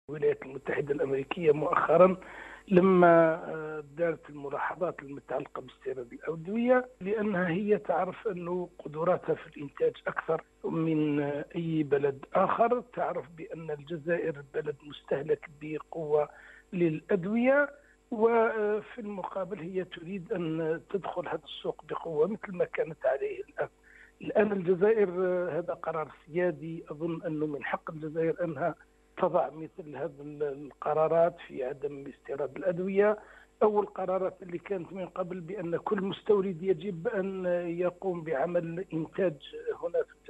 الولايات المتحدة الأمريكية مؤخرا لما دارت الملاحظات المتعلقة باستيراد الأدوية، لأنها هي تعرف أن قدراتها في الإنتاج أكثر من أي بلد آخر. تعرف بأن الجزائر بلد مستهلك بقوة للأدوية، وفي المقابل هي تريد أن تدخل هذا السوق بقوة مثل ما كانت عليه الآن الجزائر. هذا قرار سيادي، أظن أنه من حق الجزائر أنها تضع مثل هذه القرارات في عدم استيراد الأدوية، أو القرارات اللي كانت من قبل بأن كل مستورد يجب أن يقوم بعمل إنتاج هنا في